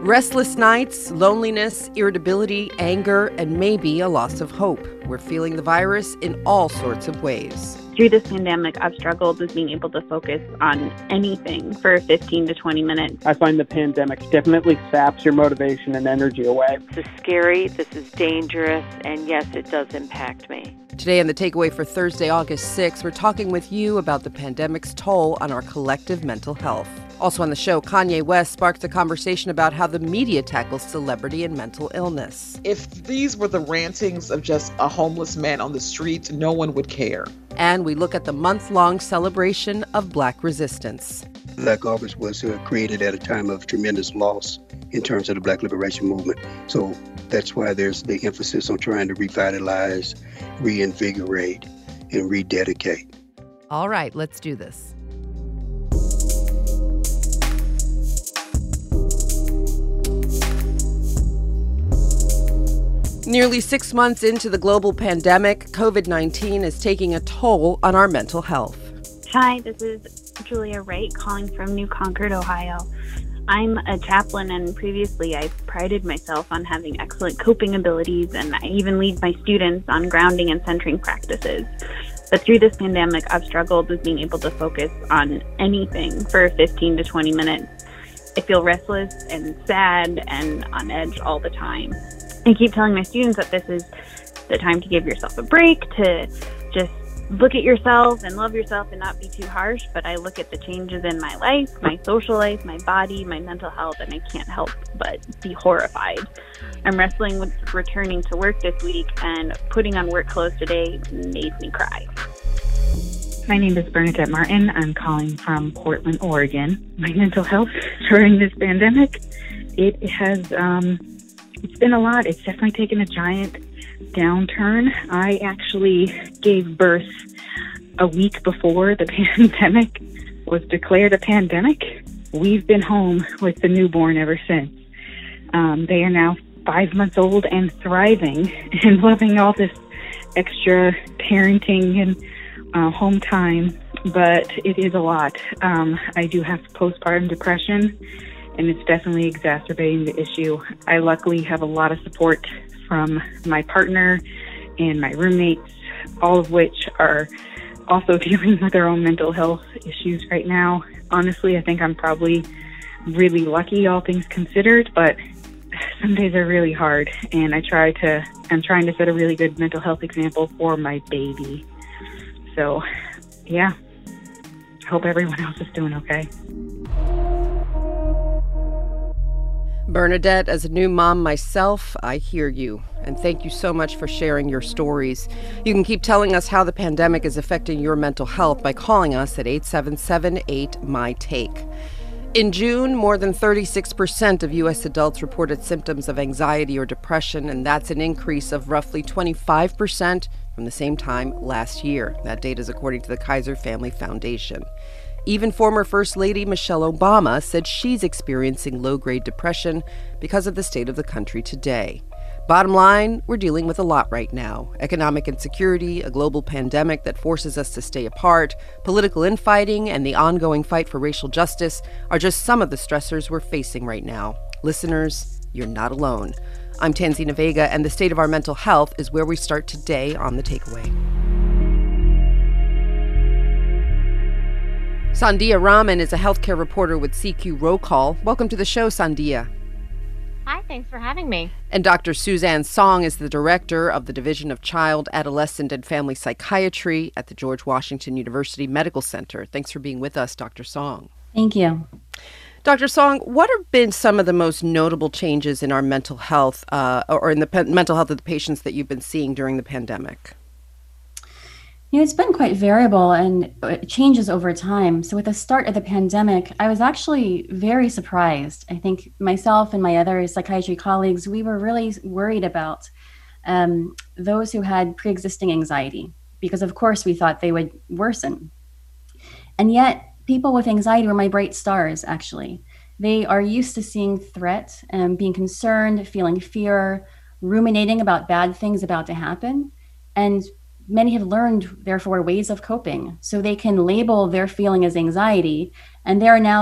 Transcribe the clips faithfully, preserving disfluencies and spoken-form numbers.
Restless nights, loneliness, irritability, anger, and maybe a loss of hope. We're feeling the virus in all sorts of ways. Through this pandemic, I've struggled with being able to focus on anything for fifteen to twenty minutes. I find the pandemic definitely saps your motivation and energy away. This is scary, this is dangerous, and yes, it does impact me. Today on The Takeaway for Thursday, August sixth, we're talking with you about the pandemic's toll on our collective mental health. Also on the show, Kanye West sparks a conversation about how the media tackles celebrity and mental illness. If these were the rantings of just a homeless man on the street, no one would care. And we look at the month-long celebration of Black resistance. Black August was uh, created at a time of tremendous loss in terms of the Black liberation movement. So that's why there's the emphasis on trying to revitalize, reinvigorate, and rededicate. All right, let's do this. Nearly six months into the global pandemic, covid nineteen is taking a toll on our mental health. Hi, this is Julia Wright calling from New Concord, Ohio. I'm a chaplain, and previously I prided myself on having excellent coping abilities, and I even lead my students on grounding and centering practices. But through this pandemic, I've struggled with being able to focus on anything for fifteen to twenty minutes. I feel restless and sad and on edge all the time. I keep telling my students that this is the time to give yourself a break, to just look at yourself and love yourself and not be too harsh. But I look at the changes in my life, my social life, my body, my mental health, and I can't help but be horrified. I'm wrestling with returning to work this week, and putting on work clothes today made me cry. My name is Bernadette Martin. I'm calling from Portland, Oregon. My mental health during this pandemic, it has... um It's been a lot. It's definitely taken a giant downturn. I actually gave birth a week before the pandemic was declared a pandemic. We've been home with the newborn ever since. Um, they are now five months old and thriving and loving all this extra parenting and uh, home time, but it is a lot. Um, I do have postpartum depression, and it's definitely exacerbating the issue. I luckily have a lot of support from my partner and my roommates, all of which are also dealing with their own mental health issues right now. Honestly, I think I'm probably really lucky, all things considered, but some days are really hard, and I try to, I'm trying to set a really good mental health example for my baby. So, yeah, I hope everyone else is doing okay. Bernadette, as a new mom myself, I hear you. And thank you so much for sharing your stories. You can keep telling us how the pandemic is affecting your mental health by calling us at eight seven seven eight, M Y, TAKE. In June, more than thirty-six percent of U S adults reported symptoms of anxiety or depression, and that's an increase of roughly twenty-five percent from the same time last year. That data is according to the Kaiser Family Foundation. Even former First Lady Michelle Obama said she's experiencing low-grade depression because of the state of the country today. Bottom line, we're dealing with a lot right now. Economic insecurity, a global pandemic that forces us to stay apart, political infighting, and the ongoing fight for racial justice are just some of the stressors we're facing right now. Listeners, you're not alone. I'm Tanzina Vega, and the state of our mental health is where we start today on The Takeaway. Sandhya Raman is a healthcare reporter with C Q Roll Call. Welcome to the show, Sandhya. Hi, thanks for having me. And Doctor Suzanne Song is the director of the Division of Child, Adolescent, and Family Psychiatry at the George Washington University Medical Center. Thanks for being with us, Doctor Song. Thank you. Doctor Song, what have been some of the most notable changes in our mental health uh, or in the pe- mental health of the patients that you've been seeing during the pandemic? You know, it's been quite variable and it changes over time. So with the start of the pandemic, I was actually very surprised. I think myself and my other psychiatry colleagues, we were really worried about um, those who had pre-existing anxiety, because of course we thought they would worsen. And yet people with anxiety were my bright stars, actually. They are used to seeing threat and being concerned, feeling fear, ruminating about bad things about to happen. And many have learned, therefore, ways of coping. So they can label their feeling as anxiety, and they are now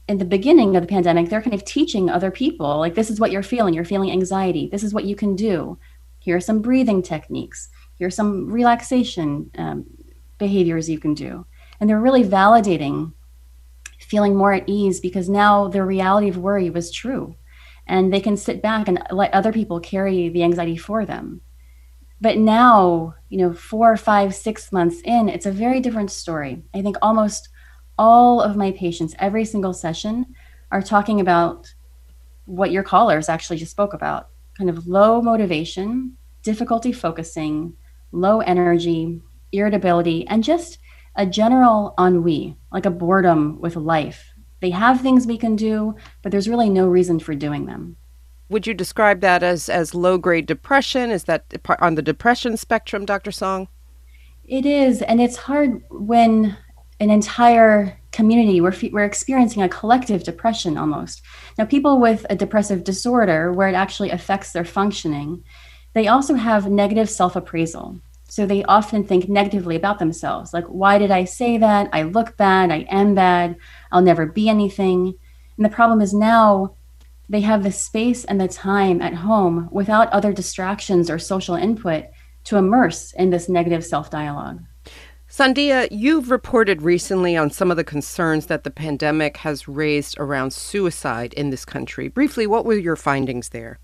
in the beginning of the pandemic, they're kind of teaching other people, like, this is what you're feeling. You're feeling anxiety. This is what you can do. Here are some breathing techniques. Here are some relaxation um, behaviors you can do. And they're really validating feeling more at ease, because now the reality of worry was true. And they can sit back and let other people carry the anxiety for them. But now, you know, four, five, six months in, it's a very different story. I think almost all of my patients, every single session, are talking about what your callers actually just spoke about, kind of low motivation, difficulty focusing, low energy, irritability, and just a general ennui, like a boredom with life. They have things we can do, but there's really no reason for doing them. Would you describe that as, as low-grade depression? Is that on the depression spectrum, Doctor Song? It is, and it's hard when an entire community, we're, we're experiencing a collective depression almost. Now, people with a depressive disorder, where it actually affects their functioning, they also have negative self-appraisal. So they often think negatively about themselves, like, why did I say that? I look bad, I am bad, I'll never be anything. And the problem is now they have the space and the time at home without other distractions or social input to immerse in this negative self-dialogue. Sandhya, you've reported recently on some of the concerns that the pandemic has raised around suicide in this country. Briefly, what were your findings there?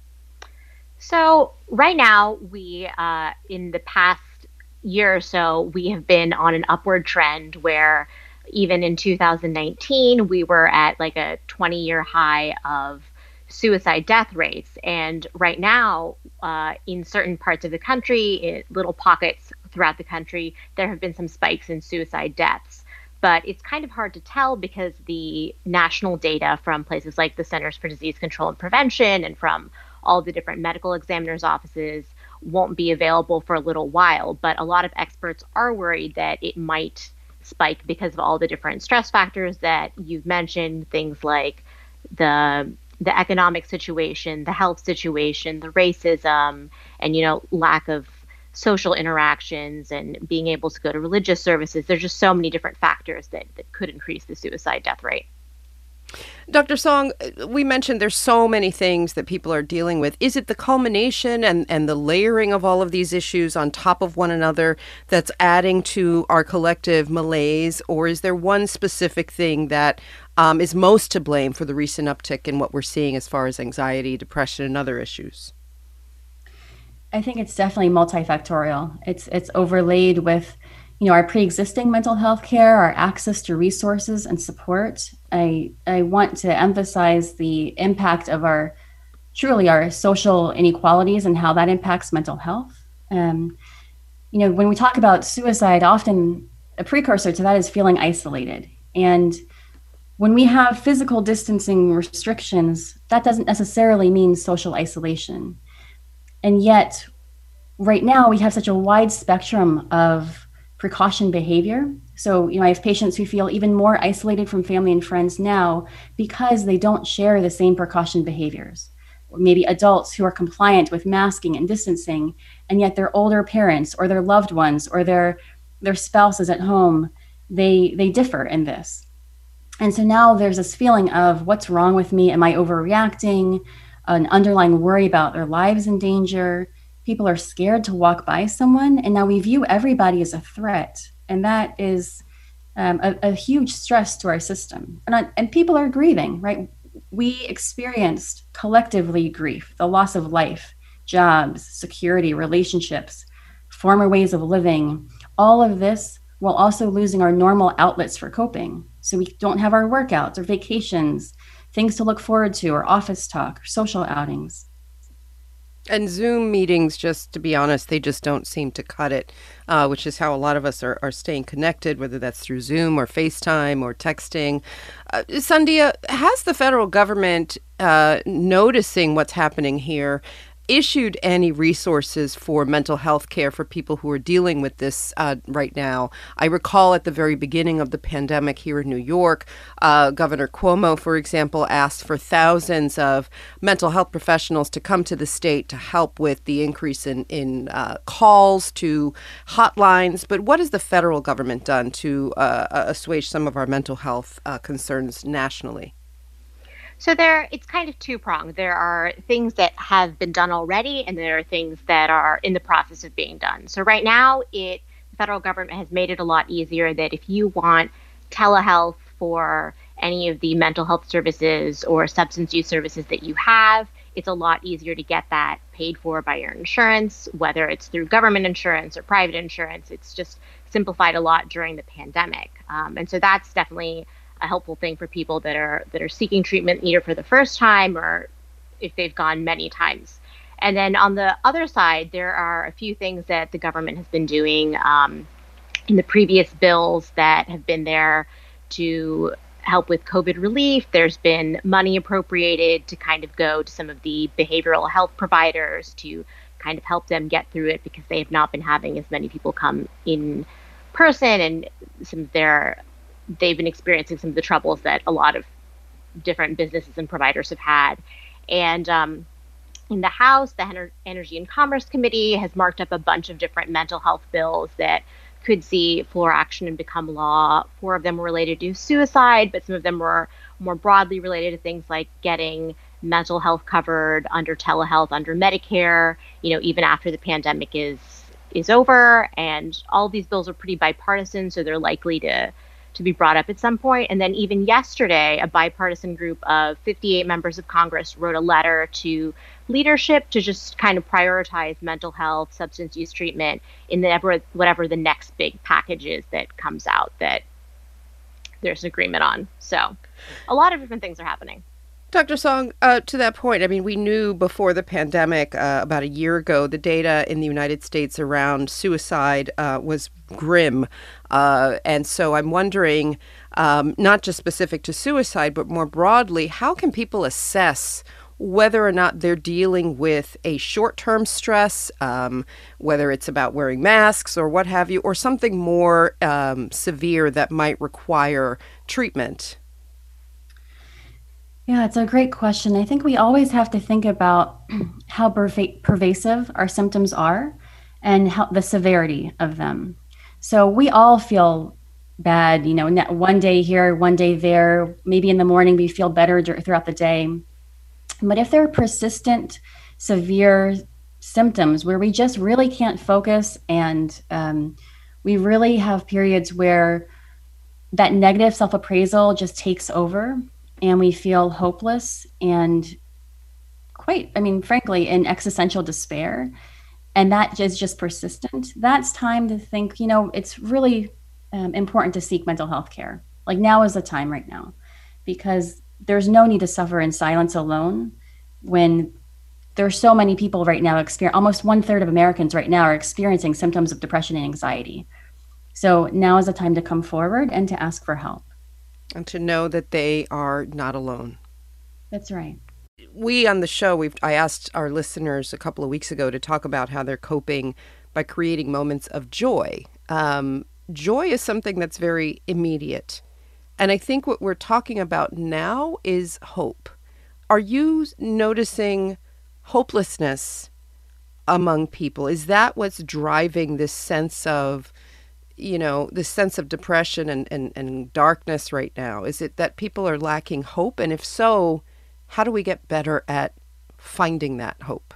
So right now, we, uh, in the past year or so, we have been on an upward trend where even in two thousand nineteen, we were at like a twenty-year high of suicide death rates. And right now, uh, in certain parts of the country, in little pockets throughout the country, there have been some spikes in suicide deaths. But it's kind of hard to tell because the national data from places like the Centers for Disease Control and Prevention and from all the different medical examiners' offices won't be available for a little while. But a lot of experts are worried that it might spike because of all the different stress factors that you've mentioned, things like the the economic situation, the health situation, the racism, and, you know, lack of social interactions and being able to go to religious services. There's just so many different factors that, that could increase the suicide death rate. Doctor Song, we mentioned there's so many things that people are dealing with. Is it the culmination and, and the layering of all of these issues on top of one another that's adding to our collective malaise, or is there one specific thing that um, is most to blame for the recent uptick in what we're seeing as far as anxiety, depression, and other issues? I think it's definitely multifactorial. It's it's overlaid with, you know, our pre-existing mental health care, our access to resources and support. I I want to emphasize the impact of our, truly our social inequalities and how that impacts mental health. Um, you know, when we talk about suicide, often a precursor to that is feeling isolated. And when we have physical distancing restrictions, that doesn't necessarily mean social isolation. And yet, right now, we have such a wide spectrum of precaution behavior. So, you know, I have patients who feel even more isolated from family and friends now because they don't share the same precaution behaviors. Or maybe adults who are compliant with masking and distancing, and yet their older parents or their loved ones or their their spouses at home, they they differ in this. And so now there's this feeling of, what's wrong with me? Am I overreacting? An underlying worry about their lives in danger. People are scared to walk by someone, and now we view everybody as a threat. And that is um, a, a huge stress to our system. And, I, and people are grieving, right? We experienced collectively grief, the loss of life, jobs, security, relationships, former ways of living, all of this while also losing our normal outlets for coping. So we don't have our workouts or vacations, things to look forward to, or office talk, or social outings. And Zoom meetings, just to be honest, they just don't seem to cut it, uh, which is how a lot of us are, are staying connected, whether that's through Zoom or FaceTime or texting. Uh, Sandhya, has the federal government, uh, noticing what's happening here, issued any resources for mental health care for people who are dealing with this uh, right now. I recall at the very beginning of the pandemic here in New York, uh, Governor Cuomo, for example, asked for thousands of mental health professionals to come to the state to help with the increase in, in uh, calls to hotlines. But what has the federal government done to uh, assuage some of our mental health uh, concerns nationally? So there, it's kind of two-pronged. There are things that have been done already, and there are things that are in the process of being done. So right now, it the federal government has made it a lot easier that if you want telehealth for any of the mental health services or substance use services that you have, it's a lot easier to get that paid for by your insurance, whether it's through government insurance or private insurance. It's just simplified a lot during the pandemic. Um, and so that's definitely a helpful thing for people that are that are seeking treatment either for the first time or if they've gone many times. And then on the other side, there are a few things that the government has been doing um, in the previous bills that have been there to help with COVID relief. There's been money appropriated to kind of go to some of the behavioral health providers to kind of help them get through it because they have not been having as many people come in person, and some of their they've been experiencing some of the troubles that a lot of different businesses and providers have had. And um, in the House, the Ener- Energy and Commerce Committee has marked up a bunch of different mental health bills that could see floor action and become law. Four of them were related to suicide, but some of them were more broadly related to things like getting mental health covered under telehealth, under Medicare, you know, even after the pandemic is is over. And all of these bills are pretty bipartisan, so they're likely to to be brought up at some point. And then even yesterday, a bipartisan group of fifty-eight members of Congress wrote a letter to leadership to just kind of prioritize mental health, substance use treatment in the, whatever the next big package is that comes out that there's an agreement on. So a lot of different things are happening. Doctor Song, uh, to that point, I mean, we knew before the pandemic, uh, about a year ago, the data in the United States around suicide uh, was grim. Uh, and so I'm wondering, um, not just specific to suicide, but more broadly, how can people assess whether or not they're dealing with a short-term stress, um, whether it's about wearing masks or what have you, or something more um, severe that might require treatment? Yeah, it's a great question. I think we always have to think about how perva- pervasive our symptoms are and how the severity of them. So we all feel bad, you know, one day here, one day there, maybe in the morning we feel better throughout the day. But if there are persistent, severe symptoms where we just really can't focus and um, we really have periods where that negative self-appraisal just takes over, and we feel hopeless and quite, I mean, frankly, in existential despair, and that is just persistent, that's time to think, you know, it's really um, important to seek mental health care. Like now is the time right now, because there's no need to suffer in silence alone when there's so many people right now, experience, almost one third of Americans right now are experiencing symptoms of depression and anxiety. So now is the time to come forward and to ask for help. And to know that they are not alone. That's right. We on the show, we've I asked our listeners a couple of weeks ago to talk about how they're coping by creating moments of joy. Um, joy is something that's very immediate. And I think what we're talking about now is hope. Are you noticing hopelessness among people? Is that what's driving this sense of you know, this sense of depression and, and, and darkness right now? Is it that people are lacking hope? And if so, how do we get better at finding that hope?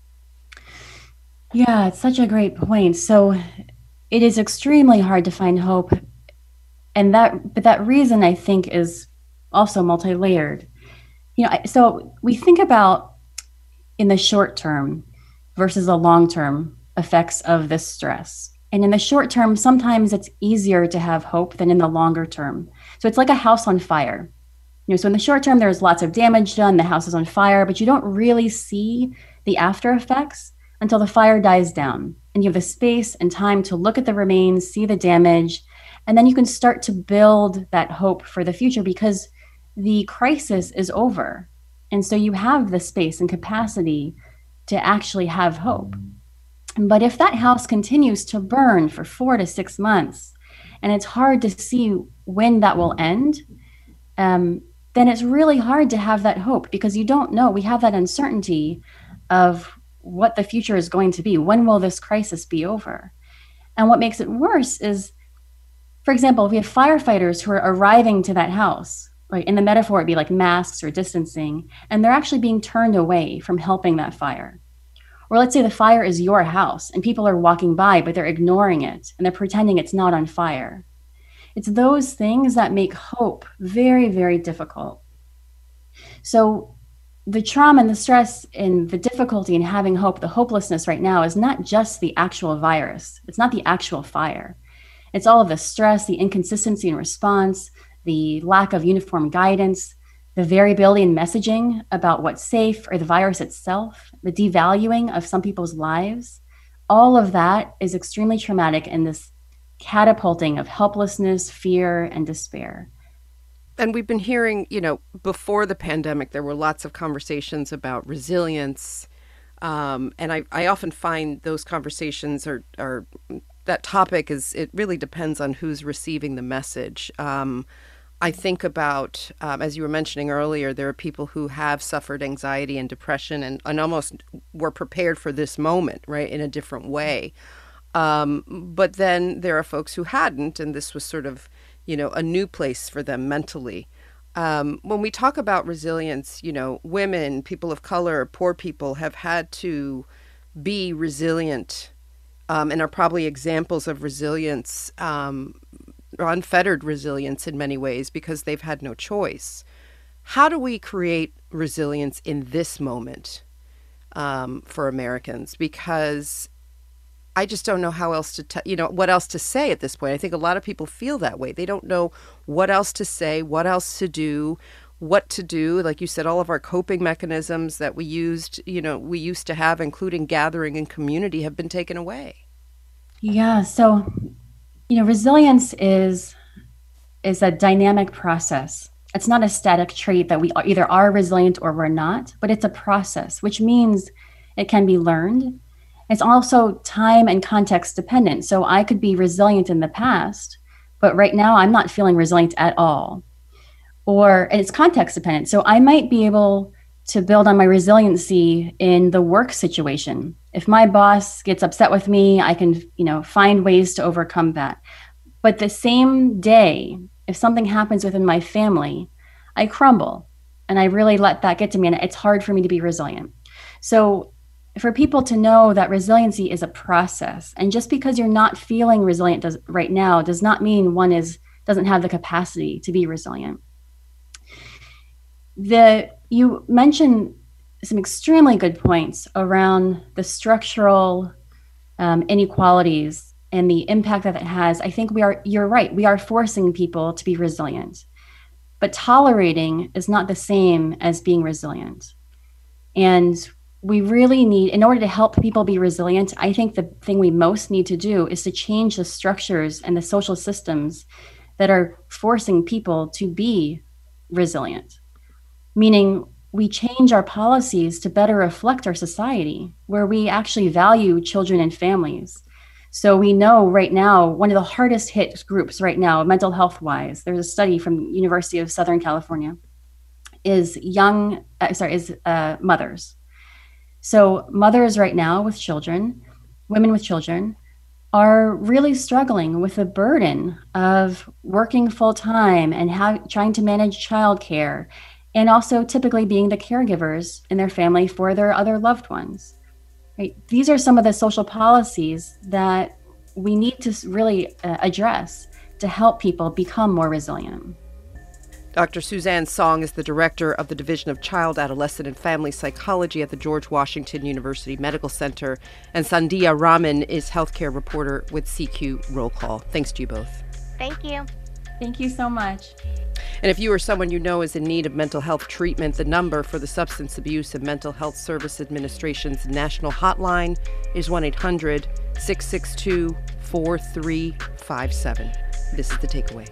Yeah, it's such a great point. So it is extremely hard to find hope. And that, but that reason I think is also multi-layered. You know, so we think about in the short term versus the long-term effects of this stress. And in the short term, sometimes it's easier to have hope than in the longer term. So it's like a house on fire. You know, so in the short term, there's lots of damage done, the house is on fire, but you don't really see the after effects until the fire dies down. And you have the space and time to look at the remains, see the damage, and then you can start to build that hope for the future because the crisis is over. And so you have the space and capacity to actually have hope. But if that house continues to burn for four to six months, and it's hard to see when that will end, um, then it's really hard to have that hope, because you don't know. We have that uncertainty of what the future is going to be. When will this crisis be over? And what makes it worse is, for example, if we have firefighters who are arriving to that house, right? In the metaphor, it'd be like masks or distancing, and they're actually being turned away from helping that fire. Or let's say the fire is your house and people are walking by, but they're ignoring it and they're pretending it's not on fire. It's those things that make hope very, very difficult. So the trauma and the stress and the difficulty in having hope, the hopelessness right now is not just the actual virus. It's not the actual fire. It's all of the stress, the inconsistency in response, the lack of uniform guidance, the variability in messaging about what's safe, or the virus itself, the devaluing of some people's lives. All of that is extremely traumatic, and this catapulting of helplessness, fear, and despair. And we've been hearing, you know, before the pandemic, there were lots of conversations about resilience. Um, and I, I often find those conversations are, are, that topic is, it really depends on who's receiving the message. Um, I think about, um, as you were mentioning earlier, there are people who have suffered anxiety and depression and, and almost were prepared for this moment, right, in a different way. Um, but then there are folks who hadn't, and this was sort of, you know, a new place for them mentally. Um, when we talk about resilience, you know, women, people of color, poor people have had to be resilient um, and are probably examples of resilience, um, unfettered resilience in many ways, because they've had no choice. How do we create resilience in this moment um, for Americans? Because I just don't know how else to, t- you know, what else to say at this point. I think a lot of people feel that way. They don't know what else to say, what else to do, what to do. Like you said, all of our coping mechanisms that we used, you know, we used to have, including gathering and community, have been taken away. Yeah. So, you know, resilience is is a dynamic process. It's not a static trait that we either are resilient or we're not, but it's a process, which means it can be learned. It's also time and context dependent. So I could be resilient in the past, but right now I'm not feeling resilient at all. Or and it's context dependent. So I might be able to build on my resiliency in the work situation. If my boss gets upset with me, I can, you know, find ways to overcome that. But the same day, if something happens within my family, I crumble and I really let that get to me, and it's hard for me to be resilient. So for people to know that resiliency is a process, and just because you're not feeling resilient does, right now does not mean one is doesn't have the capacity to be resilient. The you mentioned some extremely good points around the structural um, inequalities and the impact that it has. I think we are, you're right, we are forcing people to be resilient, but tolerating is not the same as being resilient. And we really need, in order to help people be resilient, I think the thing we most need to do is to change the structures and the social systems that are forcing people to be resilient. Meaning we change our policies to better reflect our society, where we actually value children and families. So we know right now, one of the hardest hit groups right now, mental health wise, there's a study from University of Southern California, is young, uh, sorry, is uh, mothers. So mothers right now with children, women with children, are really struggling with the burden of working full time and how, trying to manage childcare, and also typically being the caregivers in their family for their other loved ones. Right? These are some of the social policies that we need to really uh, address to help people become more resilient. Doctor Suzanne Song is the director of the Division of Child, Adolescent, and Family Psychology at the George Washington University Medical Center, and Sandhya Raman is healthcare reporter with C Q Roll Call. Thanks to you both. Thank you. Thank you so much. And if you or someone you know is in need of mental health treatment, the number for the Substance Abuse and Mental Health Service Administration's national hotline is one eight hundred, six six two, four three five seven. This is The Takeaway.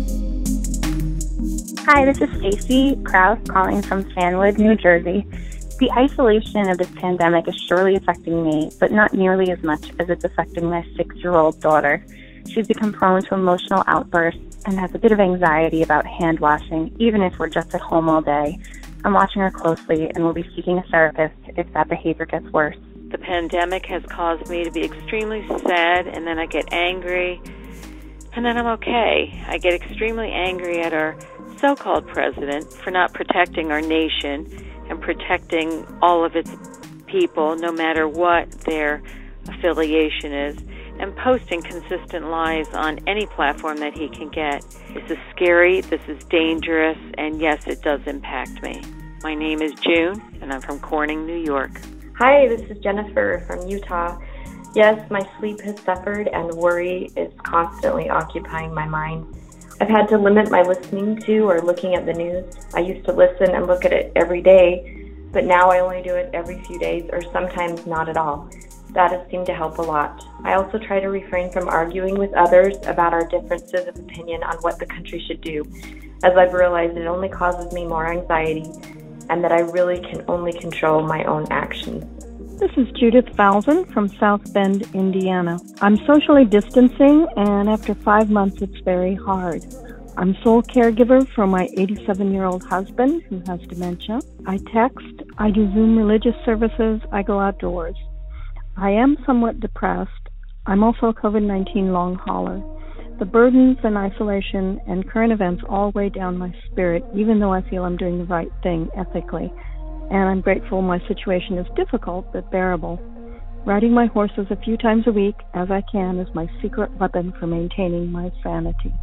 Hi, this is Stacy Krause calling from Stanwood, New Jersey. The isolation of this pandemic is surely affecting me, but not nearly as much as it's affecting my six-year-old daughter. She's become prone to emotional outbursts and has a bit of anxiety about hand washing, even if we're just at home all day. I'm watching her closely and will be seeking a therapist if that behavior gets worse. The pandemic has caused me to be extremely sad, and then I get angry, and then I'm okay. I get extremely angry at our so-called president for not protecting our nation and protecting all of its people, no matter what their affiliation is, and posting consistent lies on any platform that he can get. This is scary, this is dangerous, and yes, it does impact me. My name is June, and I'm from Corning, New York. Hi, this is Jennifer from Utah. Yes, my sleep has suffered, and worry is constantly occupying my mind. I've had to limit my listening to or looking at the news. I used to listen and look at it every day, but now I only do it every few days or sometimes not at all. That has seemed to help a lot. I also try to refrain from arguing with others about our differences of opinion on what the country should do, as I've realized it only causes me more anxiety and that I really can only control my own actions. This is Judith Falzon from South Bend, Indiana. I'm socially distancing, and after five months, it's very hard. I'm sole caregiver for my eighty-seven-year-old husband who has dementia. I text, I do Zoom religious services, I go outdoors. I am somewhat depressed. I'm also a COVID nineteen long hauler. The burdens and isolation and current events all weigh down my spirit, even though I feel I'm doing the right thing ethically. And I'm grateful my situation is difficult but bearable. Riding my horses a few times a week, as I can, is my secret weapon for maintaining my sanity.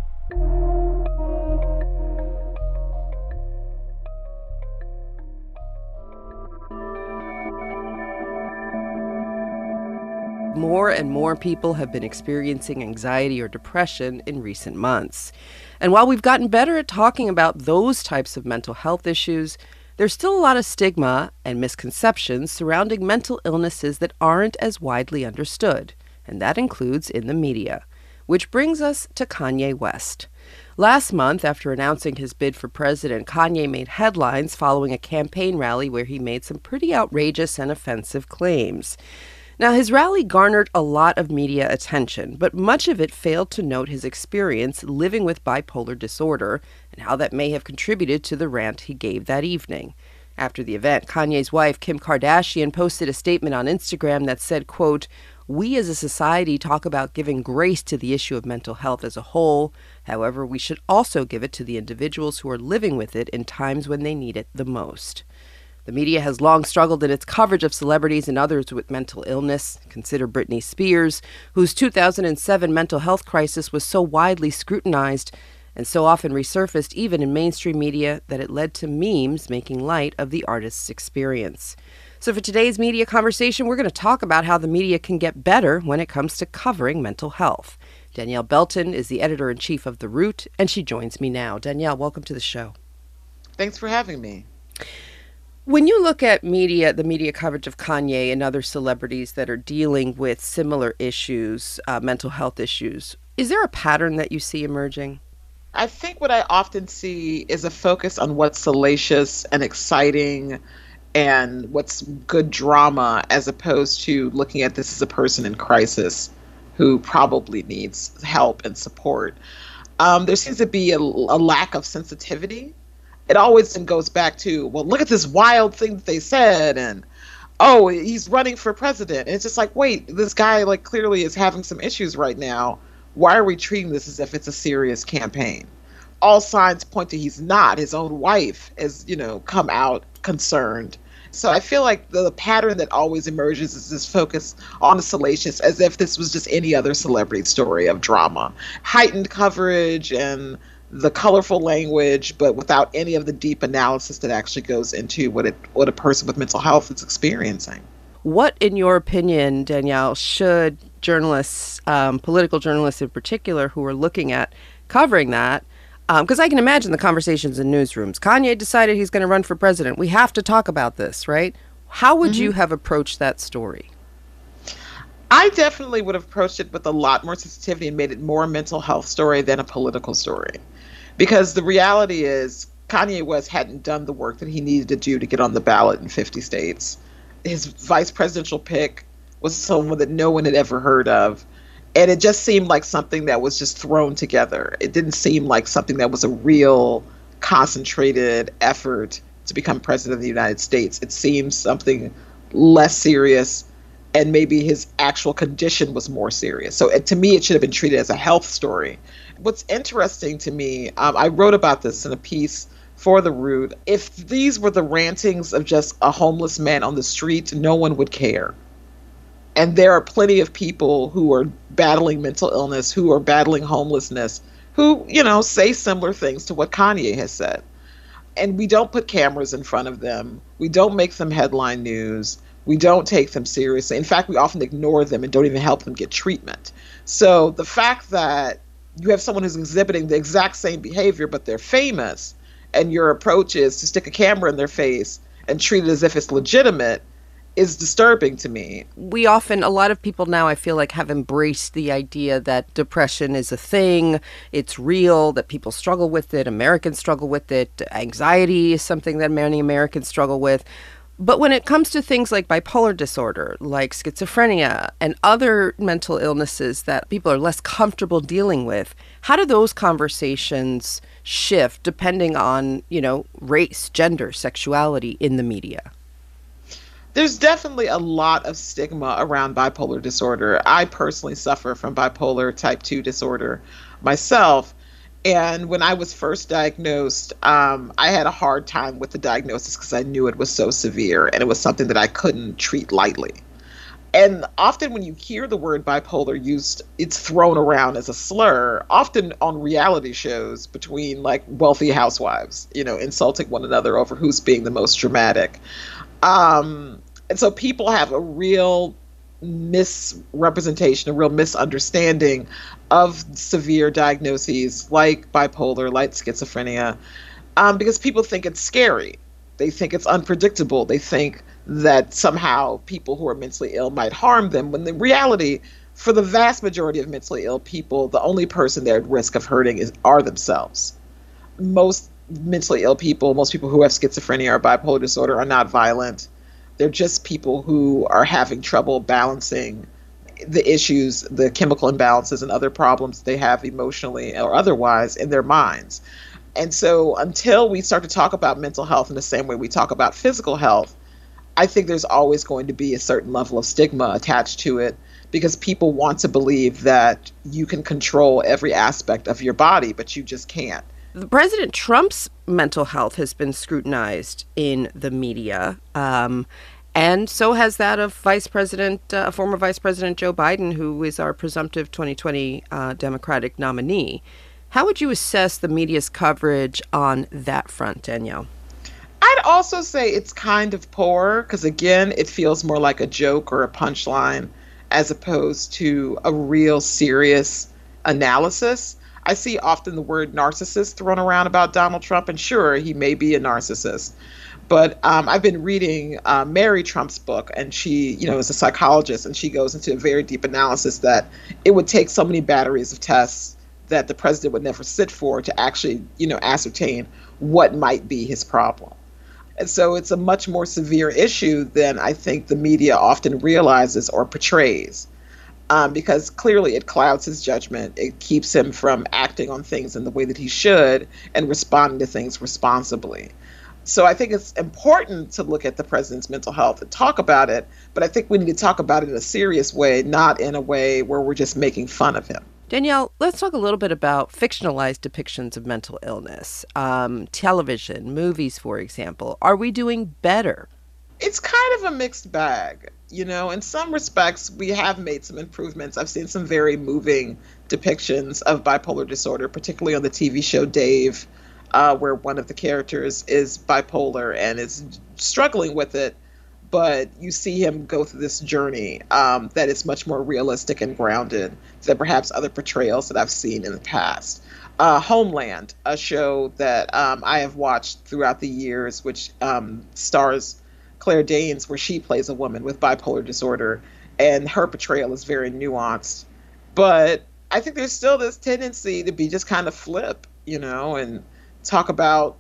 More and more people have been experiencing anxiety or depression in recent months. And while we've gotten better at talking about those types of mental health issues, there's still a lot of stigma and misconceptions surrounding mental illnesses that aren't as widely understood, and that includes in the media. Which brings us to Kanye West. Last month, after announcing his bid for president, Kanye made headlines following a campaign rally where he made some pretty outrageous and offensive claims. Now, his rally garnered a lot of media attention, but much of it failed to note his experience living with bipolar disorder and how that may have contributed to the rant he gave that evening. After the event, Kanye's wife, Kim Kardashian, posted a statement on Instagram that said, quote, "We as a society talk about giving grace to the issue of mental health as a whole. However, we should also give it to the individuals who are living with it in times when they need it the most." The media has long struggled in its coverage of celebrities and others with mental illness. Consider Britney Spears, whose two thousand seven mental health crisis was so widely scrutinized and so often resurfaced even in mainstream media that it led to memes making light of the artist's experience. So for today's media conversation, we're going to talk about how the media can get better when it comes to covering mental health. Danielle Belton is the editor-in-chief of The Root, and she joins me now. Danielle, welcome to the show. Thanks for having me. When you look at media, the media coverage of Kanye and other celebrities that are dealing with similar issues, uh, mental health issues, is there a pattern that you see emerging? I think what I often see is a focus on what's salacious and exciting and what's good drama, as opposed to looking at this as a person in crisis who probably needs help and support. Um, there seems to be a, a lack of sensitivity. It always goes back to, well, look at this wild thing that they said, and oh, he's running for president. And it's just like, wait, this guy like clearly is having some issues right now. Why are we treating this as if it's a serious campaign? All signs point to he's not. His own wife has, you know, come out concerned. So I feel like the pattern that always emerges is this focus on the salacious, as if this was just any other celebrity story of drama. Heightened coverage and the colorful language, but without any of the deep analysis that actually goes into what it what a person with mental health is experiencing. What, in your opinion, Danielle, should journalists, um, political journalists in particular, who are looking at covering that, because um, I can imagine the conversations in newsrooms. Kanye decided he's going to run for president. We have to talk about this, right? How would mm-hmm. you have approached that story? I definitely would have approached it with a lot more sensitivity and made it more a mental health story than a political story. Because the reality is, Kanye West hadn't done the work that he needed to do to get on the ballot in fifty states. His vice presidential pick was someone that no one had ever heard of. And it just seemed like something that was just thrown together. It didn't seem like something that was a real concentrated effort to become president of the United States. It seemed something less serious, and maybe his actual condition was more serious. So it, to me, it should have been treated as a health story. What's interesting to me, um, I wrote about this in a piece for The Root. If these were the rantings of just a homeless man on the street, no one would care. And there are plenty of people who are battling mental illness, who are battling homelessness, who, you know, say similar things to what Kanye has said. And we don't put cameras in front of them. We don't make them headline news. We don't take them seriously. In fact, we often ignore them and don't even help them get treatment. So the fact that you have someone who's exhibiting the exact same behavior, but they're famous, and your approach is to stick a camera in their face and treat it as if it's legitimate, is disturbing to me. We often, a lot of people now, I feel like, have embraced the idea that depression is a thing, it's real, that people struggle with it, Americans struggle with it, anxiety is something that many Americans struggle with. But when it comes to things like bipolar disorder, like schizophrenia, and other mental illnesses that people are less comfortable dealing with, how do those conversations shift depending on, you know, race, gender, sexuality in the media? There's definitely a lot of stigma around bipolar disorder. I personally suffer from bipolar type two disorder myself. And when I was first diagnosed, um, I had a hard time with the diagnosis because I knew it was so severe and it was something that I couldn't treat lightly. And often when you hear the word bipolar used, it's thrown around as a slur, often on reality shows between like wealthy housewives, you know, insulting one another over who's being the most dramatic. Um, and so people have a real misrepresentation, a real misunderstanding of severe diagnoses like bipolar, like schizophrenia, um, because people think it's scary. They think it's unpredictable. They think that somehow people who are mentally ill might harm them, when the reality, for the vast majority of mentally ill people, the only person they're at risk of hurting is are themselves. Most mentally ill people, most people who have schizophrenia or bipolar disorder are not violent. They're just people who are having trouble balancing the issues, the chemical imbalances and other problems they have emotionally or otherwise in their minds. And so until we start to talk about mental health in the same way we talk about physical health, I think there's always going to be a certain level of stigma attached to it, because people want to believe that you can control every aspect of your body, but you just can't. President Trump's mental health has been scrutinized in the media, um, and so has that of Vice President, uh, former Vice President Joe Biden, who is our presumptive twenty twenty uh, Democratic nominee. How would you assess the media's coverage on that front, Danielle? I'd also say it's kind of poor, because again, it feels more like a joke or a punchline as opposed to a real serious analysis. I see often the word narcissist thrown around about Donald Trump, and sure, he may be a narcissist. But um, I've been reading uh, Mary Trump's book, and she, you know, is a psychologist, and she goes into a very deep analysis that it would take so many batteries of tests that the president would never sit for to actually, you know, ascertain what might be his problem. And so it's a much more severe issue than I think the media often realizes or portrays. Um, because clearly it clouds his judgment. It keeps him from acting on things in the way that he should and responding to things responsibly. So I think it's important to look at the president's mental health and talk about it, but I think we need to talk about it in a serious way, not in a way where we're just making fun of him. Danielle, let's talk a little bit about fictionalized depictions of mental illness. Um, television, movies, for example. Are we doing better? It's kind of a mixed bag. You know, in some respects, we have made some improvements. I've seen some very moving depictions of bipolar disorder, particularly on the T V show Dave, uh, where one of the characters is bipolar and is struggling with it. But you see him go through this journey um, that is much more realistic and grounded than perhaps other portrayals that I've seen in the past. Uh, Homeland, a show that um, I have watched throughout the years, which um, stars Claire Danes, where she plays a woman with bipolar disorder, and her portrayal is very nuanced. But I think there's still this tendency to be just kind of flip, you know, and talk about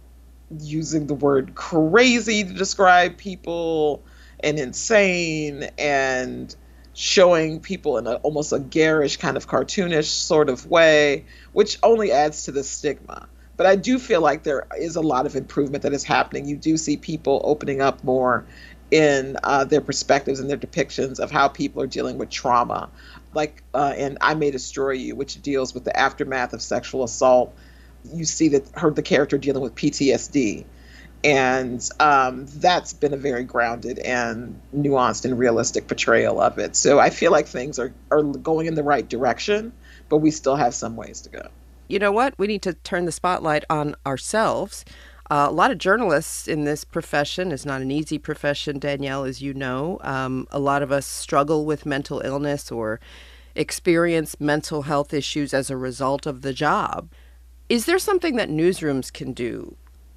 using the word crazy to describe people and insane and showing people in a, almost a garish kind of cartoonish sort of way, which only adds to the stigma. But I do feel like there is a lot of improvement that is happening. You do see people opening up more in uh, their perspectives and their depictions of how people are dealing with trauma. Like uh, in I May Destroy You, which deals with the aftermath of sexual assault. You see that her, the character dealing with P T S D. And um, that's been a very grounded and nuanced and realistic portrayal of it. So I feel like things are, are going in the right direction, but we still have some ways to go. You know what? We need to turn the spotlight on ourselves. Uh, a lot of journalists in this profession is not an easy profession, Danielle, as you know. Um, a lot of us struggle with mental illness or experience mental health issues as a result of the job. Is there something that newsrooms can do?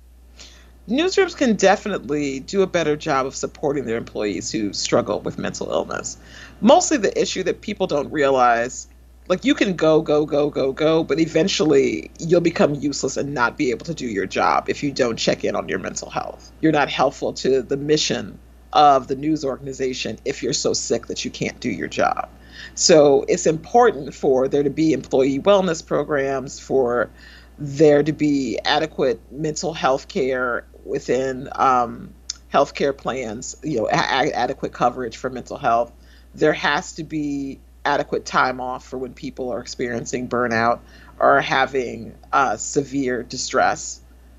Newsrooms can definitely do a better job of supporting their employees who struggle with mental illness. Mostly the issue that people don't realize, like you can go, go, go, go, go, but eventually you'll become useless and not be able to do your job if you don't check in on your mental health. You're not helpful to the mission of the news organization if you're so sick that you can't do your job. So it's important for there to be employee wellness programs, for there to be adequate mental health care within um, healthcare plans, you know, a- adequate coverage for mental health. There has to be adequate time off for when people are experiencing burnout or having uh, severe distress.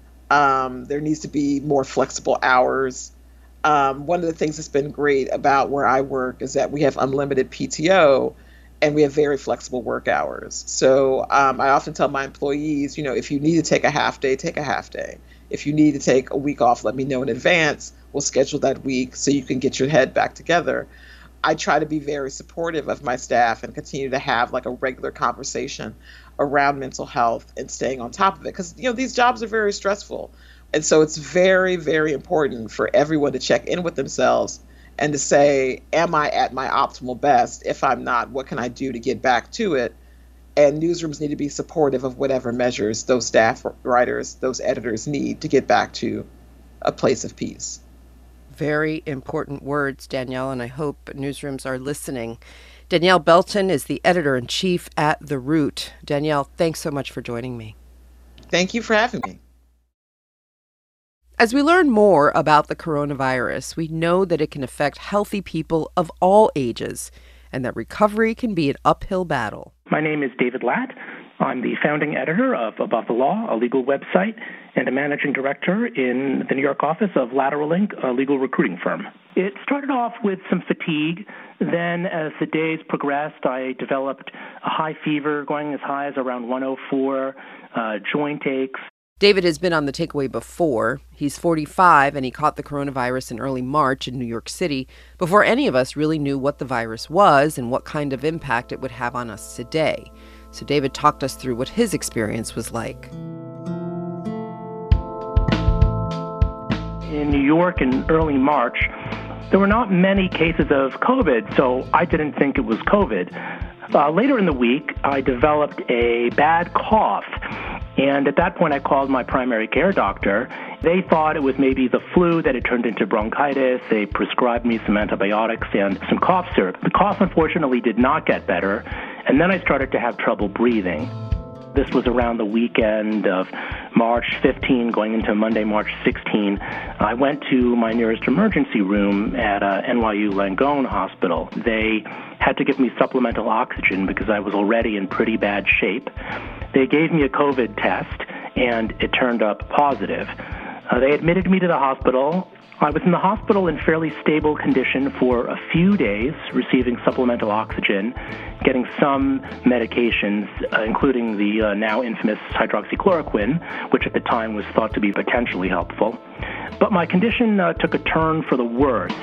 Um, there needs to be more flexible hours. Um, one of the things that's been great about where I work is that we have unlimited P T O and we have very flexible work hours. So um, I often tell my employees, you know, if you need to take a half day, take a half day. If you need to take a week off, let me know in advance. We'll schedule that week so you can get your head back together. I try to be very supportive of my staff and continue to have like a regular conversation around mental health and staying on top of it. Because, you know, these jobs are very stressful. And so it's very, very important for everyone to check in with themselves and to say, am I at my optimal best? If I'm not, what can I do to get back to it? And newsrooms need to be supportive of whatever measures those staff writers, those editors need to get back to a place of peace. Very important words, Danielle, and I hope newsrooms are listening. Danielle Belton is the editor-in-chief at The Root. Danielle, thanks so much for joining me. Thank you for having me. As we learn more about the coronavirus, we know that it can affect healthy people of all ages and that recovery can be an uphill battle. My name is David Latt. I'm the founding editor of Above the Law, a legal website, and a managing director in the New York office of Lateral Link, a legal recruiting firm. It started off with some fatigue. Then as the days progressed, I developed a high fever going as high as around one oh four, uh, joint aches. David has been on The Takeaway before. He's forty-five, and he caught the coronavirus in early March in New York City before any of us really knew what the virus was and what kind of impact it would have on us today. So David talked us through what his experience was like. In New York in early March, there were not many cases of COVID, so I didn't think it was COVID. Uh, later in the week, I developed a bad cough, and at that point I called my primary care doctor. They thought it was maybe the flu that had turned into bronchitis. They prescribed me some antibiotics and some cough syrup. The cough, unfortunately, did not get better, and then I started to have trouble breathing. This was around the weekend of March fifteenth, going into Monday, March sixteenth. I went to my nearest emergency room at uh, N Y U Langone Hospital. They had to give me supplemental oxygen because I was already in pretty bad shape. They gave me a COVID test, and it turned up positive. Uh, they admitted me to the hospital. I was in the hospital in fairly stable condition for a few days, receiving supplemental oxygen, getting some medications, uh, including the uh, now infamous hydroxychloroquine, which at the time was thought to be potentially helpful. But my condition uh, took a turn for the worse.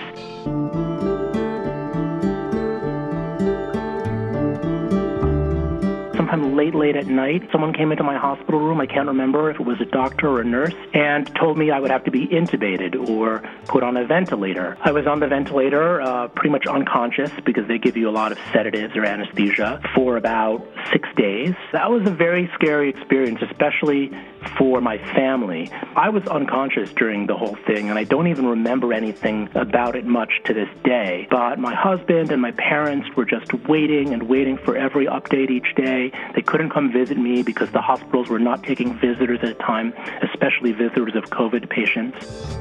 Sometime late, late at night, someone came into my hospital room, I can't remember if it was a doctor or a nurse, and told me I would have to be intubated or put on a ventilator. I was on the ventilator, uh, pretty much unconscious because they give you a lot of sedatives or anesthesia for about six days. That was a very scary experience, especially for my family. I was unconscious during the whole thing, and I don't even remember anything about it much to this day. But my husband and my parents were just waiting and waiting for every update each day. They couldn't come visit me because the hospitals were not taking visitors at the time, especially visitors of COVID patients.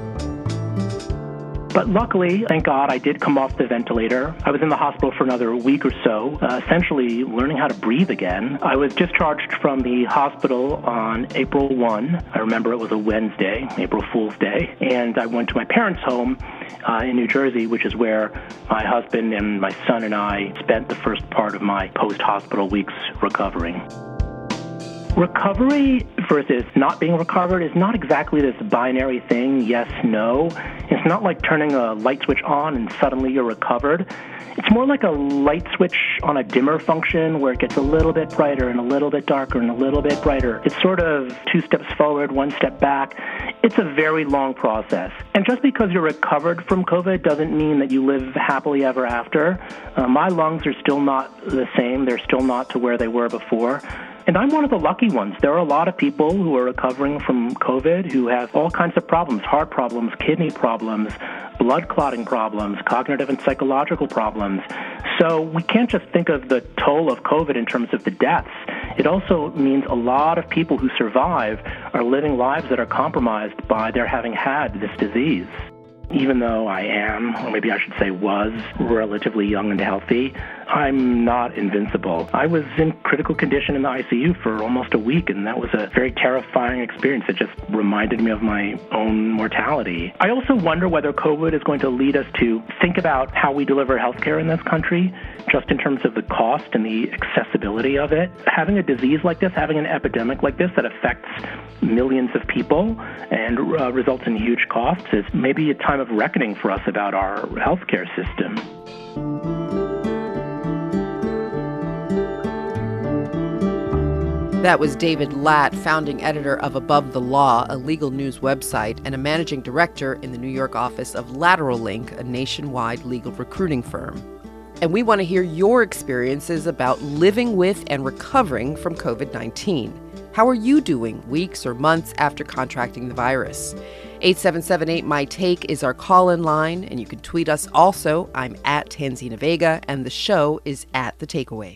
But luckily, thank God, I did come off the ventilator. I was in the hospital for another week or so, uh, essentially learning how to breathe again. I was discharged from the hospital on April first. I remember it was a Wednesday, April Fool's Day, and I went to my parents' home uh, in New Jersey, which is where my husband and my son and I spent the first part of my post-hospital weeks recovering. Recovery versus not being recovered is not exactly this binary thing, yes, no. It's not like turning a light switch on and suddenly you're recovered. It's more like a light switch on a dimmer function where it gets a little bit brighter and a little bit darker and a little bit brighter. It's sort of two steps forward, one step back. It's a very long process. And just because you're recovered from COVID doesn't mean that you live happily ever after. Uh, my lungs are still not the same. They're still not to where they were before. And I'm one of the lucky ones. There are a lot of people who are recovering from COVID who have all kinds of problems, heart problems, kidney problems, blood clotting problems, cognitive and psychological problems. So we can't just think of the toll of COVID in terms of the deaths. It also means a lot of people who survive are living lives that are compromised by their having had this disease. Even though I am, or maybe I should say was, relatively young and healthy, I'm not invincible. I was in critical condition in the I C U for almost a week, and that was a very terrifying experience. It just reminded me of my own mortality. I also wonder whether COVID is going to lead us to think about how we deliver healthcare in this country, just in terms of the cost and the accessibility of it. Having a disease like this, having an epidemic like this that affects millions of people and uh, results in huge costs is maybe a time of reckoning for us about our healthcare system. That was David Latt, founding editor of Above the Law, a legal news website, and a managing director in the New York office of Lateral Link, a nationwide legal recruiting firm. And we want to hear your experiences about living with and recovering from COVID nineteen. How are you doing weeks or months after contracting the virus? eight seven seven eight, M Y T A K E is our call-in line, and you can tweet us also. I'm at Tanzina Vega, and the show is at The Takeaway.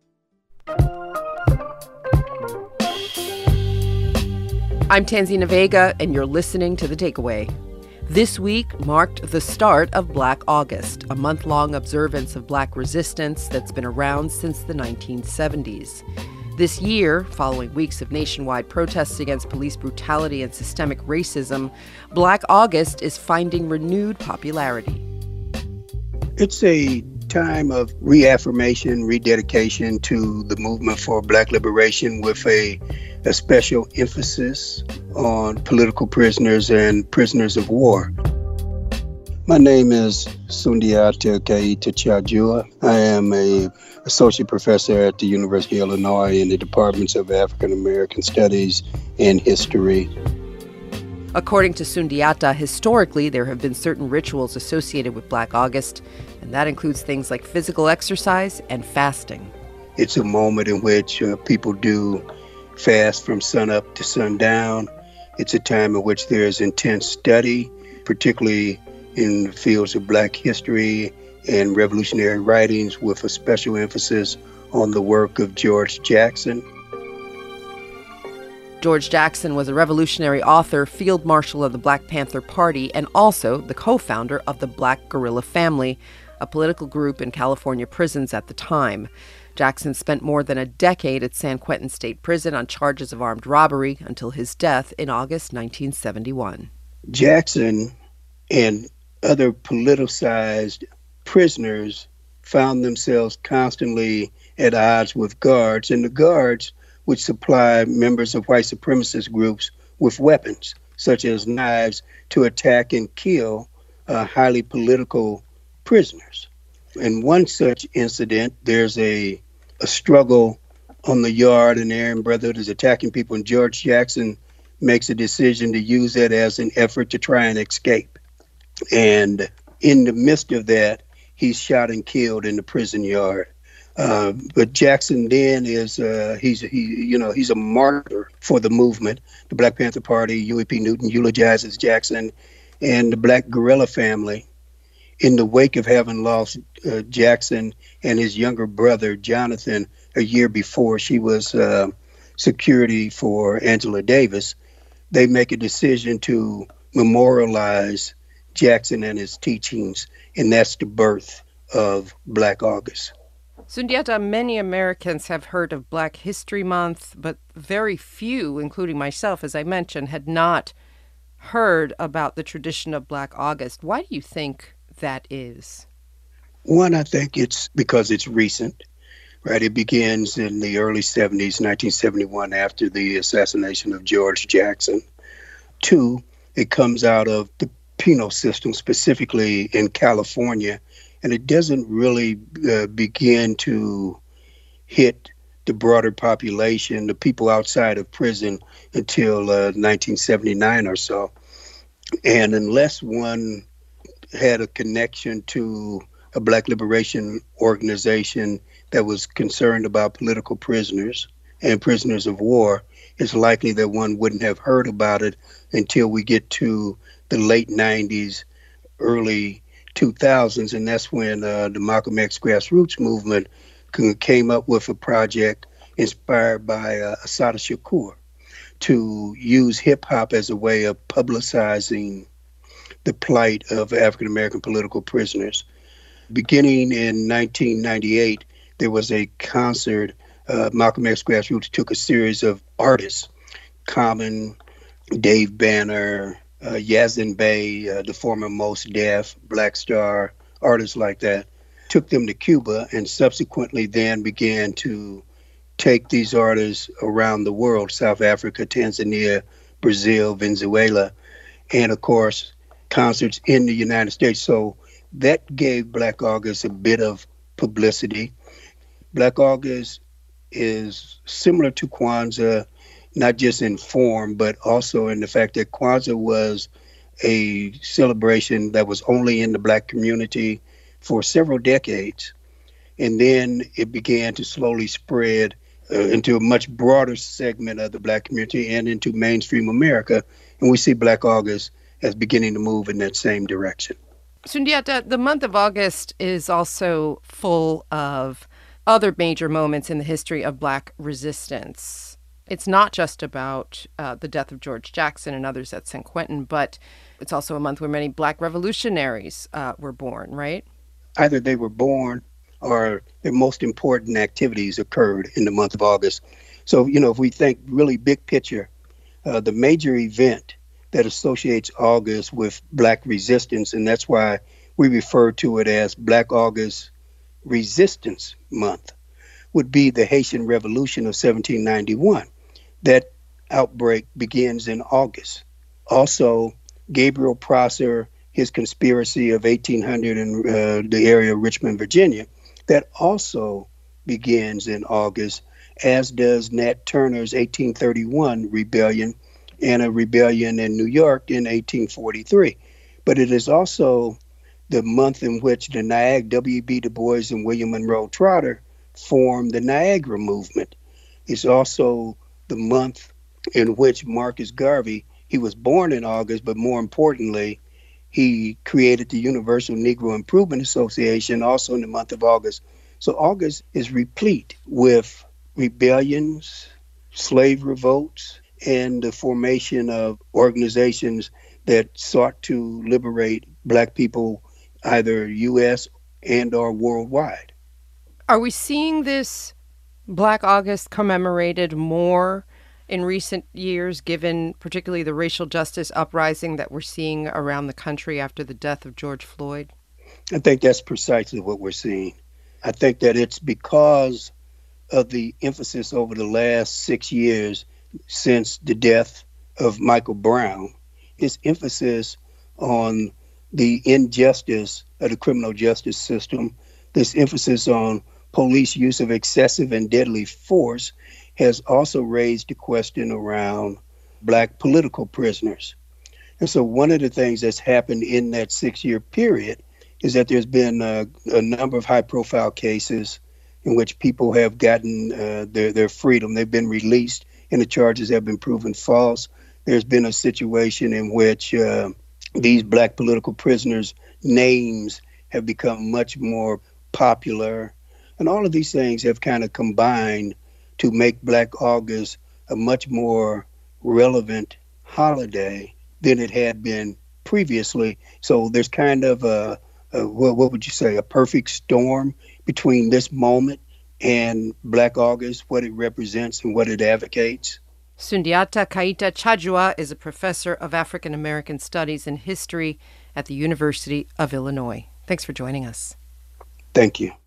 I'm Tanzina Vega, and you're listening to The Takeaway. This week marked the start of Black August, a month-long observance of Black resistance that's been around since the nineteen seventies. This year, following weeks of nationwide protests against police brutality and systemic racism, Black August is finding renewed popularity. It's a time of reaffirmation, rededication to the movement for Black liberation with a, a special emphasis on political prisoners and prisoners of war. My name is Sundiata Keita Chajua. I am a associate professor at the University of Illinois in the departments of African American Studies and History. According to Sundiata, historically there have been certain rituals associated with Black August, and that includes things like physical exercise and fasting. It's a moment in which uh, people do fast from sunup to sundown. It's a time in which there is intense study, particularly in the fields of Black history and revolutionary writings, with a special emphasis on the work of George Jackson. George Jackson was a revolutionary author, field marshal of the Black Panther Party, and also the co-founder of the Black Guerrilla Family, a political group in California prisons at the time. Jackson spent more than a decade at San Quentin State Prison on charges of armed robbery until his death in August nineteen seventy-one. Jackson and other politicized prisoners found themselves constantly at odds with guards, and the guards would supply members of white supremacist groups with weapons, such as knives, to attack and kill uh, highly political prisoners. In one such incident, there's a, a struggle on the yard, and Aaron Brotherhood is attacking people, and George Jackson makes a decision to use that as an effort to try and escape. And in the midst of that, he's shot and killed in the prison yard. Uh, but Jackson then is uh, he's he you know he's a martyr for the movement. The Black Panther Party, Huey P. Newton eulogizes Jackson and the Black guerrilla family in the wake of having lost uh, Jackson and his younger brother Jonathan a year before. She was uh, security for Angela Davis. They make a decision to memorialize Jackson and his teachings, and that's the birth of Black August. Sundiata, many Americans have heard of Black History Month, but very few, including myself, as I mentioned, had not heard about the tradition of Black August. Why do you think that is? One, I think it's because it's recent, right? It begins in the early seventies, nineteen seventy-one, after the assassination of George Jackson. Two, it comes out of the penal system, specifically in California, and it doesn't really uh, begin to hit the broader population, the people outside of prison, until uh, nineteen seventy-nine or so. And unless one had a connection to a Black liberation organization that was concerned about political prisoners and prisoners of war, it's likely that one wouldn't have heard about it until we get to the late nineties, early two thousands, and that's when uh, the Malcolm X grassroots movement came up with a project inspired by uh, Assata Shakur to use hip-hop as a way of publicizing the plight of African-American political prisoners. Beginning in nineteen ninety-eight, there was a concert. Uh, Malcolm X Grassroots took a series of artists, Common, Dave Banner, uh, Yazin Bey, uh, the former Mos Def, Black Star, artists like that, took them to Cuba and subsequently then began to take these artists around the world, South Africa, Tanzania, Brazil, Venezuela, and of course, concerts in the United States. So that gave Black August a bit of publicity. Black August is similar to Kwanzaa, not just in form, but also in the fact that Kwanzaa was a celebration that was only in the Black community for several decades. And then it began to slowly spread uh, into a much broader segment of the Black community and into mainstream America. And we see Black August as beginning to move in that same direction. Sundiata, the month of August is also full of other major moments in the history of Black resistance. It's not just about uh, the death of George Jackson and others at San Quentin, but it's also a month where many Black revolutionaries uh, were born, right? Either they were born or their most important activities occurred in the month of August. So, you know, if we think really big picture, uh, the major event that associates August with Black resistance, and that's why we refer to it as Black August Resistance Month, would be the Haitian Revolution of seventeen ninety-one. That outbreak begins in August. Also, Gabriel Prosser, his conspiracy of eighteen hundred in uh, the area of Richmond, Virginia, that also begins in August, as does Nat Turner's eighteen thirty-one rebellion and a rebellion in New York in eighteen forty-three. But it is also the month in which the Niagara, W B Du Bois and William Monroe Trotter formed the Niagara movement. It's also the month in which Marcus Garvey, he was born in August, but more importantly, he created the Universal Negro Improvement Association also in the month of August. So August is replete with rebellions, slave revolts, and the formation of organizations that sought to liberate Black people either U S and or worldwide. Are we seeing this Black August commemorated more in recent years, given particularly the racial justice uprising that we're seeing around the country after the death of George Floyd? I think that's precisely what we're seeing. I think that it's because of the emphasis over the last six years since the death of Michael Brown, his emphasis on the injustice of the criminal justice system, this emphasis on police use of excessive and deadly force, has also raised the question around Black political prisoners. And so one of the things that's happened in that six-year period is that there's been a, a number of high-profile cases in which people have gotten uh, their, their freedom. They've been released and the charges have been proven false. There's been a situation in which uh, these black political prisoners' names have become much more popular. And all of these things have kind of combined to make Black August a much more relevant holiday than it had been previously. So there's kind of a, a what, what would you say, a perfect storm between this moment and Black August, what it represents and what it advocates. Sundiata Keita Tshajua is a professor of African American Studies and History at the University of Illinois. Thanks for joining us. Thank you.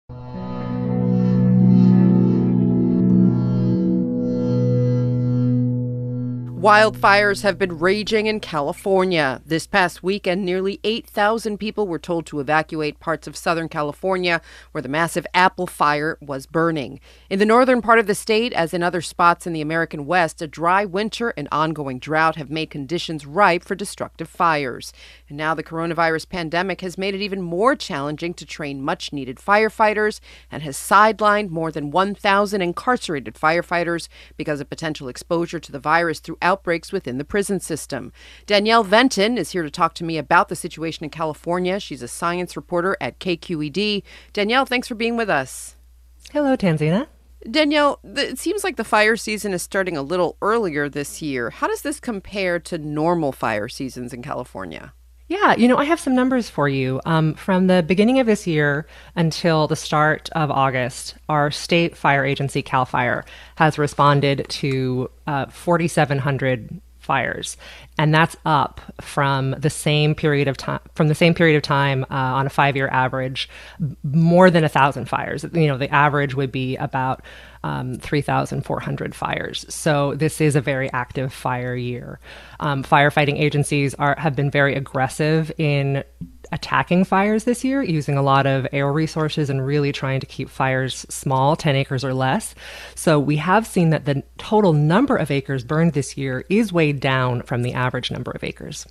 Wildfires have been raging in California. This past weekend, nearly eight thousand people were told to evacuate parts of Southern California where the massive Apple Fire was burning. In the northern part of the state, as in other spots in the American West, a dry winter and ongoing drought have made conditions ripe for destructive fires. And now the coronavirus pandemic has made it even more challenging to train much-needed firefighters and has sidelined more than one thousand incarcerated firefighters because of potential exposure to the virus through outbreaks within the prison system. Danielle Venton is here to talk to me about the situation in California. She's a science reporter at K Q E D. Danielle, thanks for being with us. Hello, Tanzina. Danielle, it seems like the fire season is starting a little earlier this year. How does this compare to normal fire seasons in California? Yeah, you know, I have some numbers for you. Um, from the beginning of this year until the start of August, our state fire agency, CAL FIRE, has responded to uh, forty-seven hundred fires, and that's up from the same period of time. From the same period of time uh, on a five-year average, more than a thousand fires. You know, the average would be about um, three thousand four hundred fires. So this is a very active fire year. Um, firefighting agencies are have been very aggressive in attacking fires this year, using a lot of air resources and really trying to keep fires small, ten acres or less. So we have seen that the total number of acres burned this year is way down from the average number of acres.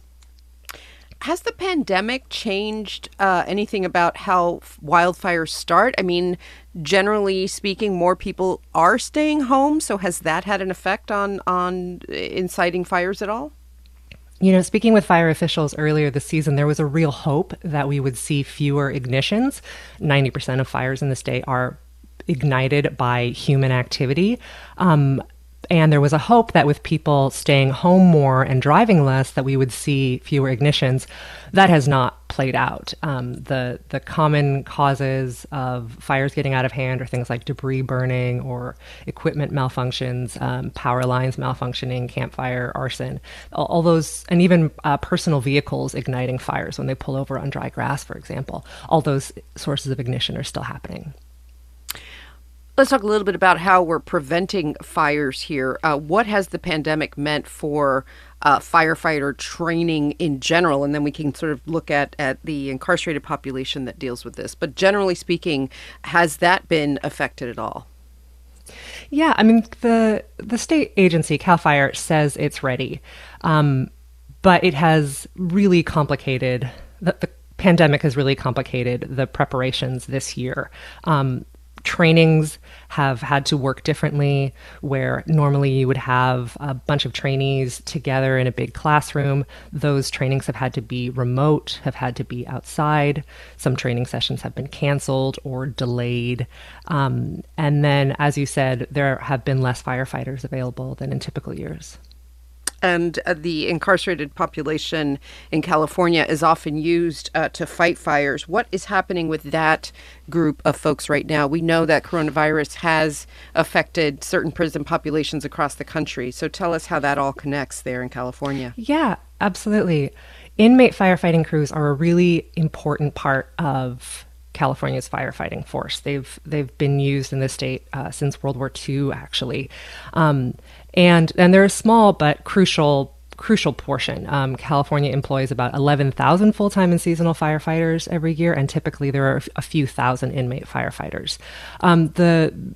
Has the pandemic changed uh, anything about how wildfires start? I mean, generally speaking, more people are staying home. So has that had an effect on, on inciting fires at all? You know, speaking with fire officials earlier this season, there was a real hope that we would see fewer ignitions. ninety percent of fires in the state are ignited by human activity. Um, and there was a hope that with people staying home more and driving less, that we would see fewer ignitions. That has not played out. Um, the the common causes of fires getting out of hand are things like debris burning or equipment malfunctions, um, power lines malfunctioning, campfire, arson, all, all those, and even uh, personal vehicles igniting fires when they pull over on dry grass, for example. All those sources of ignition are still happening. Let's talk a little bit about how we're preventing fires here. Uh, what has the pandemic meant for uh, firefighter training in general? And then we can sort of look at, at the incarcerated population that deals with this. But generally speaking, has that been affected at all? Yeah, I mean, the the state agency, CAL FIRE, says it's ready. Um, but it has really complicated, the, the pandemic has really complicated the preparations this year. Um, Trainings have had to work differently, where normally you would have a bunch of trainees together in a big classroom. Those trainings have had to be remote, have had to be outside. Some training sessions have been canceled or delayed. Um, and then, as you said, there have been less firefighters available than in typical years. And uh, the incarcerated population in California is often used uh, to fight fires. What is happening with that group of folks right now? We know that coronavirus has affected certain prison populations across the country. So tell us how that all connects there in California. Yeah, absolutely. Inmate firefighting crews are a really important part of California's firefighting force. They've they've been used in the state uh, since World War Two, actually, um, and and they're a small but crucial crucial portion. Um, California employs about eleven thousand full-time and seasonal firefighters every year, and typically there are a few thousand inmate firefighters. Um, the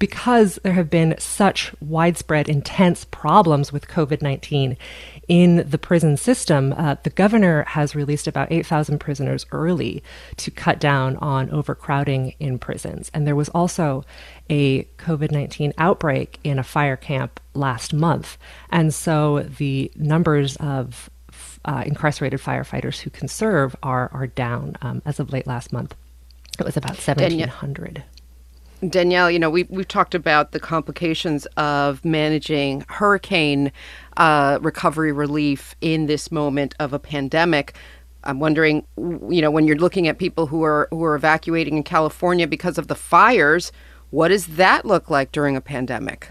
because there have been such widespread, intense problems with COVID nineteen in the prison system, uh, the governor has released about eight thousand prisoners early to cut down on overcrowding in prisons. And there was also a COVID nineteen outbreak in a fire camp last month. And so the numbers of uh, incarcerated firefighters who can serve are, are down. Um, as of late last month, it was about seventeen hundred. Danielle, you know, we, we've talked about the complications of managing hurricane uh, recovery relief in this moment of a pandemic. I'm wondering, you know, when you're looking at people who are who are evacuating in California because of the fires, what does that look like during a pandemic?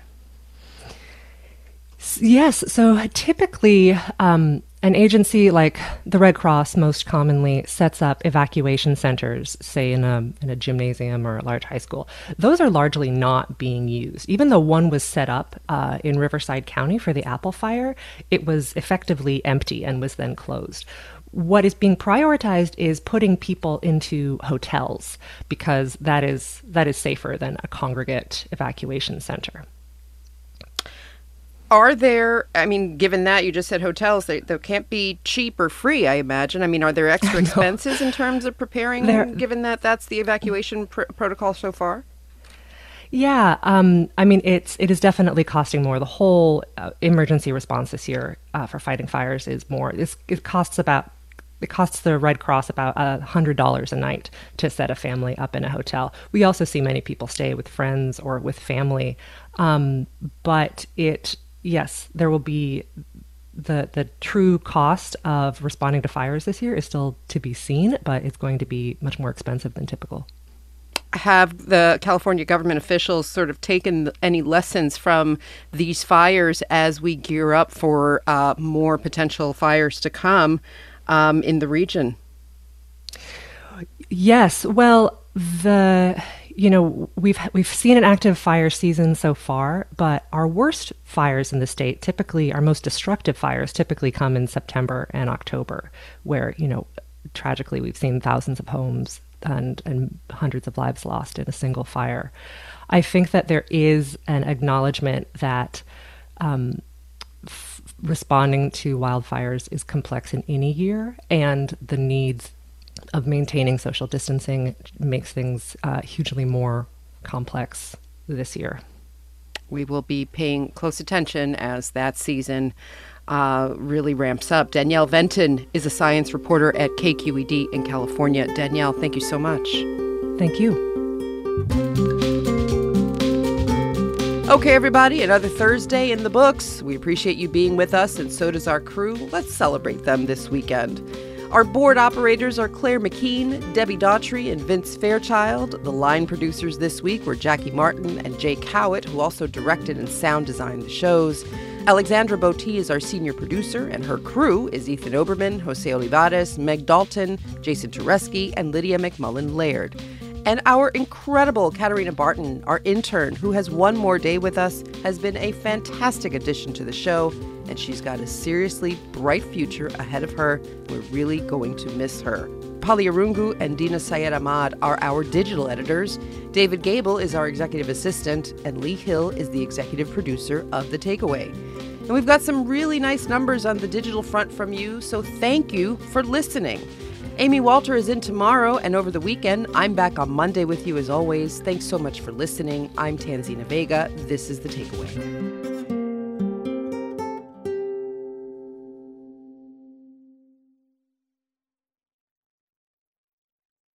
Yes. So typically, um, an agency like the Red Cross most commonly sets up evacuation centers, say in a in a gymnasium or a large high school. Those are largely not being used. Even though one was set up uh, in Riverside County for the Apple Fire, it was effectively empty and was then closed. What is being prioritized is putting people into hotels because that is that is safer than a congregate evacuation center. Are there, I mean, given that you just said hotels, they, they can't be cheap or free, I imagine. I mean, are there extra expenses in terms of preparing, there, given that that's the evacuation pr- protocol so far? Yeah, um, I mean, it's it is definitely costing more. The whole uh, emergency response this year uh, for fighting fires is more. It's, it costs about It costs the Red Cross about one hundred dollars a night to set a family up in a hotel. We also see many people stay with friends or with family. Um, but it, yes, there will be the the true cost of responding to fires this year is still to be seen, but it's going to be much more expensive than typical. Have the California government officials sort of taken any lessons from these fires as we gear up for uh, more potential fires to come Um, in the region? Yes. Well, the you know we've we've seen an active fire season so far, but our worst fires in the state, typically our most destructive fires, typically come in September and October, where you know tragically we've seen thousands of homes and and hundreds of lives lost in a single fire. I think that there is an acknowledgement that Um, responding to wildfires is complex in any year, and the needs of maintaining social distancing makes things uh, hugely more complex this year. We will be paying close attention as that season uh, really ramps up. Danielle Venton is a science reporter at K Q E D in California. Danielle, thank you so much. Thank you. Okay, everybody, another Thursday in the books. We appreciate you being with us, and so does our crew. Let's celebrate them this weekend. Our board operators are Claire McKean, Debbie Daughtry, and Vince Fairchild. The line producers this week were Jackie Martin and Jay Cowett, who also directed and sound designed the shows. Alexandra Botti is our senior producer, and her crew is Ethan Oberman, Jose Olivares, Meg Dalton, Jason Tereski, and Lydia McMullen Laird. And our incredible Katarina Barton, our intern, who has one more day with us, has been a fantastic addition to the show, and she's got a seriously bright future ahead of her. We're really going to miss her. Pali Arungu and Dina Syed Ahmad are our digital editors. David Gable is our executive assistant, and Lee Hill is the executive producer of The Takeaway. And we've got some really nice numbers on the digital front from you, so thank you for listening. Amy Walter is in tomorrow, and over the weekend, I'm back on Monday with you as always. Thanks so much for listening. I'm Tanzina Vega. This is The Takeaway.